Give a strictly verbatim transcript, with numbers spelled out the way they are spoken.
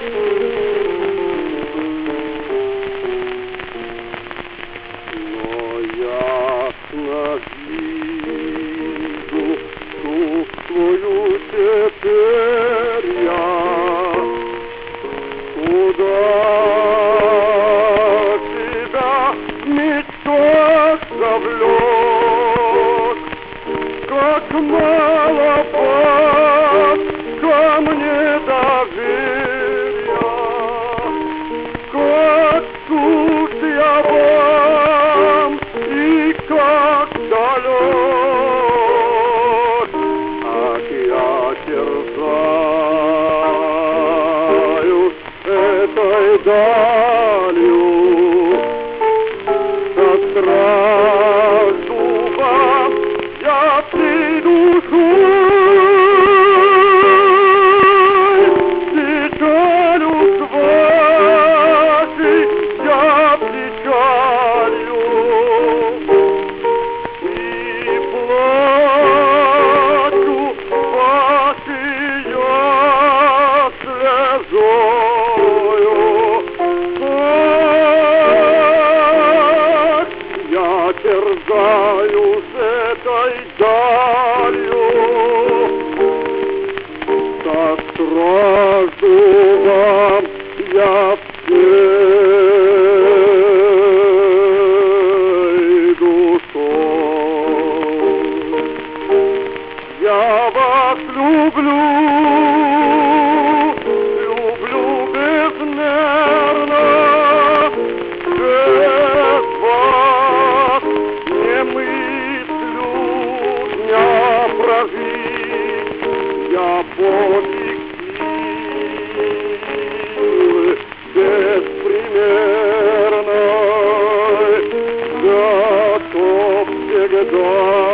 ясно вижу, чувствую теперь я, куда тебя мечтах завлек, как мало вас ко мне доверия, как скук я вам и как далек, как я терзаюсь этой далью, со стражу вам я всей душой, печалью вашей я печалью, и плачу вашей я слезою. Как я терзаюсь этой далью, со стражу вам я всей душой. Я вас люблю, люблю безмерно, без вас не мыслю дня прожить. Я подвиг силы беспримерной готов всегда